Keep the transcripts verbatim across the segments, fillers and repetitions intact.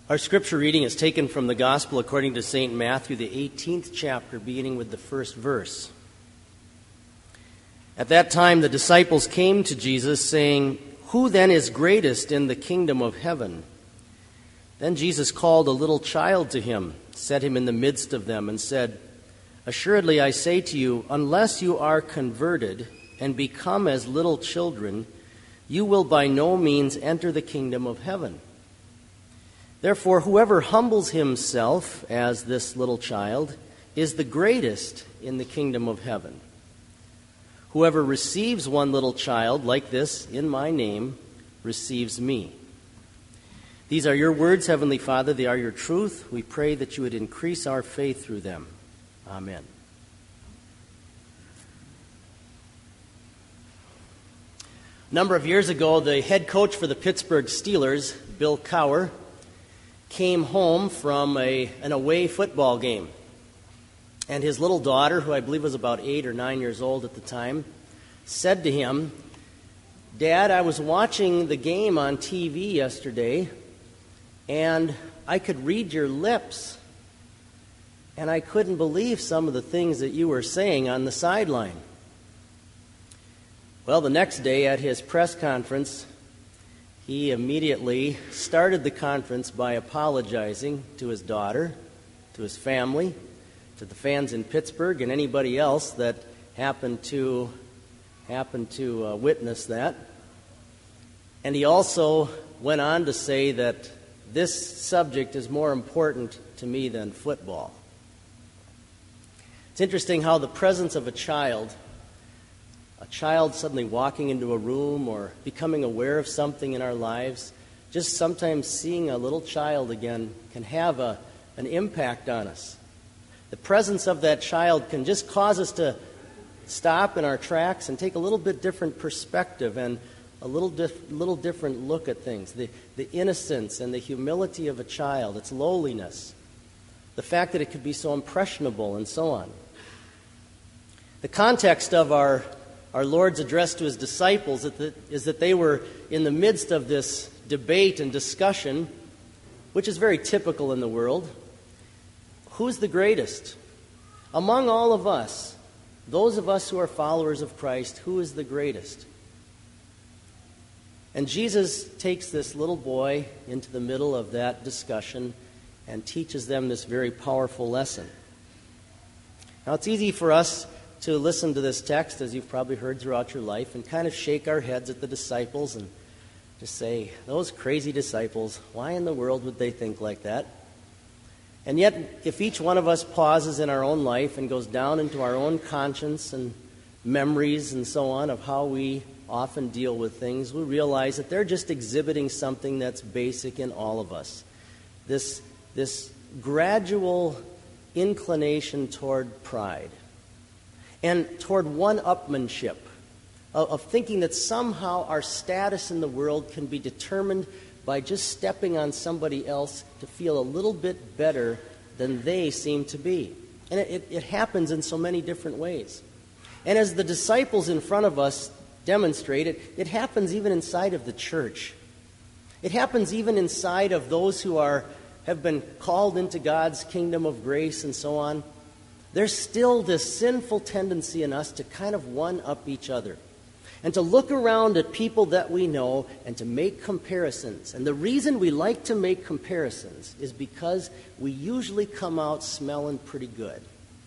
Our scripture reading is taken from the Gospel according to Saint Matthew, the eighteenth chapter, beginning with the first verse. At that time the disciples came to Jesus, saying, "Who then is greatest in the kingdom of heaven?" Then Jesus called a little child to him, set him in the midst of them, and said, "Assuredly I say to you, unless you are converted and become as little children, you will by no means enter the kingdom of heaven. Therefore, whoever humbles himself as this little child is the greatest in the kingdom of heaven. Whoever receives one little child like this in my name receives me." These are your words, Heavenly Father. They are your truth. We pray that you would increase our faith through them. Amen. A number of years ago, the head coach for the Pittsburgh Steelers, Bill Cowher, came home from a, an away football game. And his little daughter, who I believe was about eight or nine years old at the time, said to him, "Dad, I was watching the game on T V yesterday, and I could read your lips, and I couldn't believe some of the things that you were saying on the sideline." Well, the next day at his press conference, he immediately started the conference by apologizing to his daughter, to his family, to the fans in Pittsburgh, and anybody else that happened to happened to uh, witness that. And he also went on to say that this subject is more important to me than football. It's interesting how the presence of a child, a child suddenly walking into a room or becoming aware of something in our lives, just sometimes seeing a little child again can have a, an impact on us. The presence of that child can just cause us to stop in our tracks and take a little bit different perspective and a little dif- little different look at things. The, the innocence and the humility of a child, its lowliness, the fact that it could be so impressionable and so on. The context of our Our Lord's address to his disciples is that they were in the midst of this debate and discussion, which is very typical in the world. Who's the greatest? Among all of us, those of us who are followers of Christ, who is the greatest? And Jesus takes this little boy into the middle of that discussion and teaches them this very powerful lesson. Now, it's easy for us to listen to this text, as you've probably heard throughout your life, and kind of shake our heads at the disciples and just say, those crazy disciples, why in the world would they think like that? And yet, if each one of us pauses in our own life and goes down into our own conscience and memories and so on of how we often deal with things, we realize that they're just exhibiting something that's basic in all of us. This, this gradual inclination toward pride and toward one-upmanship, of, of thinking that somehow our status in the world can be determined by just stepping on somebody else to feel a little bit better than they seem to be. And it, it happens in so many different ways. And as the disciples in front of us demonstrate it, it happens even inside of the church. It happens even inside of those who are have been called into God's kingdom of grace and so on. There's still this sinful tendency in us to kind of one-up each other and to look around at people that we know and to make comparisons. And the reason we like to make comparisons is because we usually come out smelling pretty good.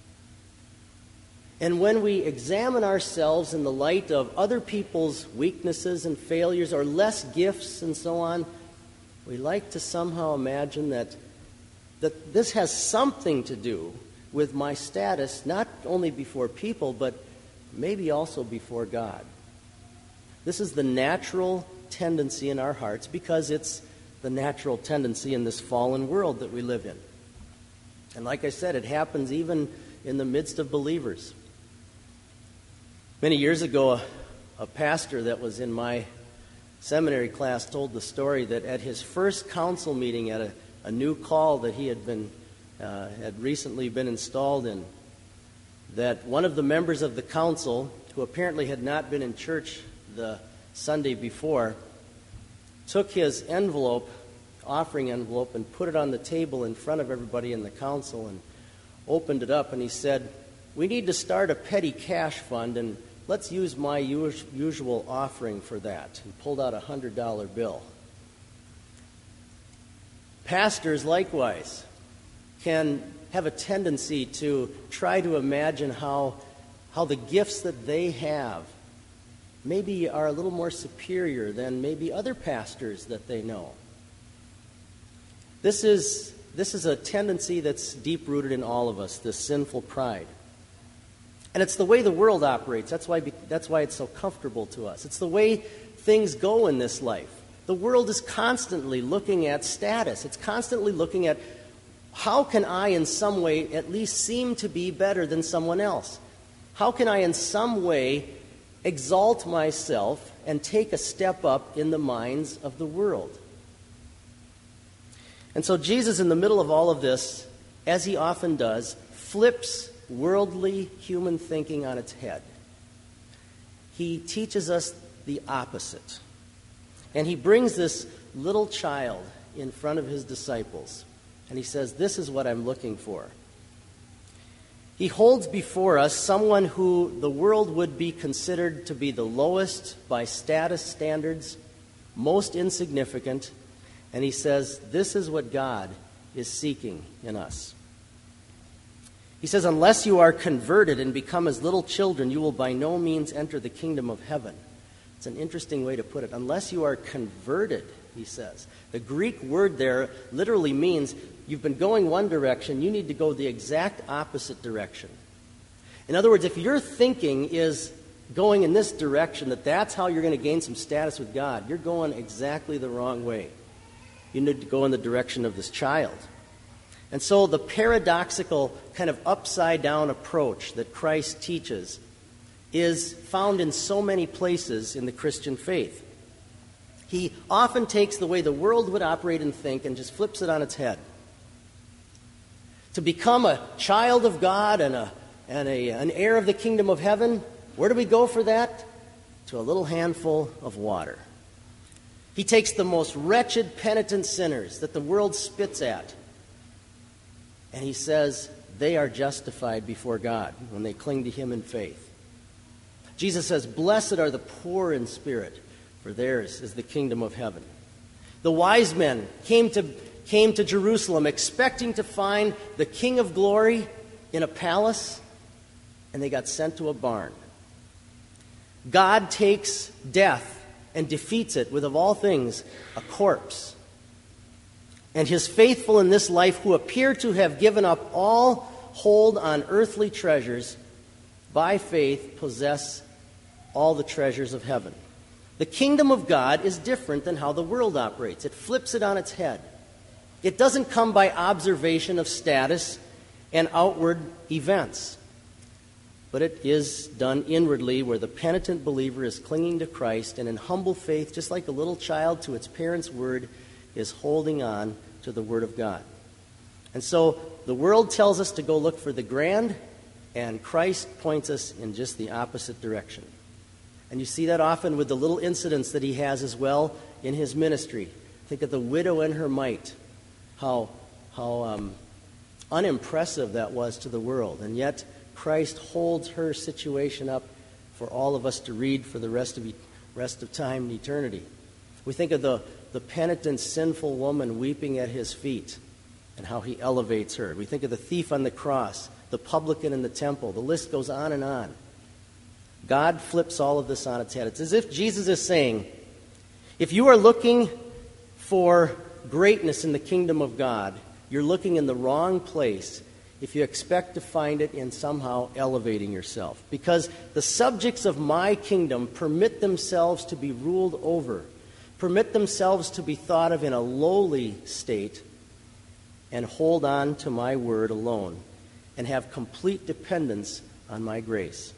And when we examine ourselves in the light of other people's weaknesses and failures or less gifts and so on, we like to somehow imagine that, that this has something to do with my status, not only before people, but maybe also before God. This is the natural tendency in our hearts because it's the natural tendency in this fallen world that we live in. And like I said, it happens even in the midst of believers. Many years ago, a, a pastor that was in my seminary class told the story that at his first council meeting at a, a new call that he had been Uh, had recently been installed in, that one of the members of the council, who apparently had not been in church the Sunday before, took his envelope offering envelope and put it on the table in front of everybody in the council and opened it up, and he said, "We need to start a petty cash fund, and let's use my us- usual offering for that." He pulled out a one hundred dollar bill. Pastors, likewise, can have a tendency to try to imagine how, how the gifts that they have maybe are a little more superior than maybe other pastors that they know. This is, this is a tendency that's deep-rooted in all of us, this sinful pride. And it's the way the world operates. That's why, that's why it's so comfortable to us. It's the way things go in this life. The world is constantly looking at status. It's constantly looking at, how can I in some way at least seem to be better than someone else? How can I in some way exalt myself and take a step up in the minds of the world? And so Jesus, in the middle of all of this, as he often does, flips worldly human thinking on its head. He teaches us the opposite. And he brings this little child in front of his disciples, and he says, "This is what I'm looking for." He holds before us someone who the world would be considered to be the lowest by status standards, most insignificant, and he says, "This is what God is seeking in us." He says, "Unless you are converted and become as little children, you will by no means enter the kingdom of heaven." It's an interesting way to put it. Unless you are converted, he says. The Greek word there literally means you've been going one direction, you need to go the exact opposite direction. In other words, if your thinking is going in this direction, that that's how you're going to gain some status with God, you're going exactly the wrong way. You need to go in the direction of this child. And so the paradoxical kind of upside-down approach that Christ teaches is found in so many places in the Christian faith. He often takes the way the world would operate and think and just flips it on its head. To become a child of God and, a, and a, an heir of the kingdom of heaven, where do we go for that? To a little handful of water. He takes the most wretched, penitent sinners that the world spits at, and he says they are justified before God when they cling to him in faith. Jesus says, "Blessed are the poor in spirit, for theirs is the kingdom of heaven." The wise men came to, came to Jerusalem expecting to find the King of glory in a palace, and they got sent to a barn. God takes death and defeats it with, of all things, a corpse. And his faithful in this life, who appear to have given up all hold on earthly treasures, by faith possess all the treasures of heaven. The kingdom of God is different than how the world operates. It flips it on its head. It doesn't come by observation of status and outward events, but it is done inwardly, where the penitent believer is clinging to Christ and in humble faith, just like a little child to its parents' word, is holding on to the word of God. And so the world tells us to go look for the grand, and Christ points us in just the opposite direction. And you see that often with the little incidents that he has as well in his ministry. Think of the widow and her mite, how, how um, unimpressive that was to the world. And yet Christ holds her situation up for all of us to read for the rest of, rest of time and eternity. We think of the, the penitent, sinful woman weeping at his feet and how he elevates her. We think of the thief on the cross, the publican in the temple. The list goes on and on. God flips all of this on its head. It's as if Jesus is saying, if you are looking for greatness in the kingdom of God, you're looking in the wrong place if you expect to find it in somehow elevating yourself. Because the subjects of my kingdom permit themselves to be ruled over, permit themselves to be thought of in a lowly state, and hold on to my word alone, and have complete dependence on my grace.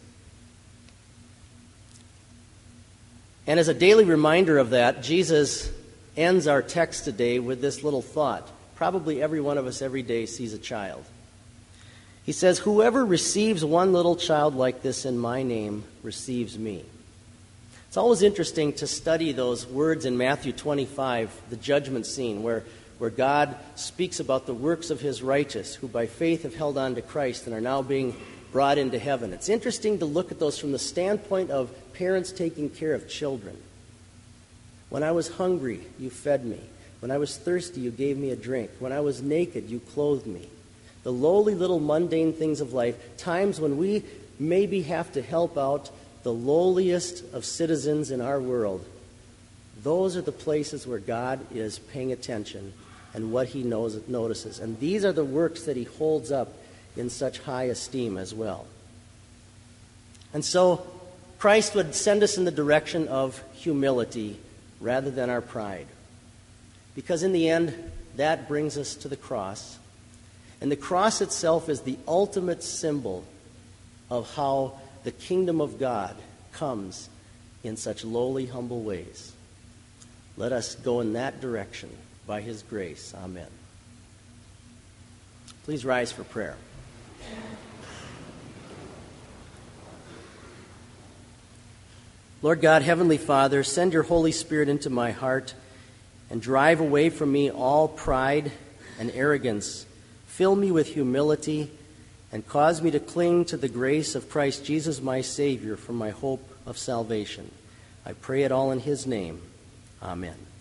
And as a daily reminder of that, Jesus ends our text today with this little thought. Probably every one of us every day sees a child. He says, "Whoever receives one little child like this in my name receives me." It's always interesting to study those words in Matthew twenty-five, the judgment scene, where, where God speaks about the works of his righteous, who by faith have held on to Christ and are now being brought into heaven. It's interesting to look at those from the standpoint of parents taking care of children. When I was hungry, you fed me. When I was thirsty, you gave me a drink. When I was naked, you clothed me. The lowly little mundane things of life, times when we maybe have to help out the lowliest of citizens in our world, those are the places where God is paying attention and what he knows, notices. And these are the works that he holds up in such high esteem as well. And so Christ would send us in the direction of humility rather than our pride. Because in the end, that brings us to the cross. And the cross itself is the ultimate symbol of how the kingdom of God comes in such lowly, humble ways. Let us go in that direction by his grace. Amen. Please rise for prayer. Lord God, Heavenly Father, send your Holy Spirit into my heart and drive away from me all pride and arrogance. Fill me with humility and cause me to cling to the grace of Christ Jesus, my Savior, for my hope of salvation. I pray it all in his name. Amen.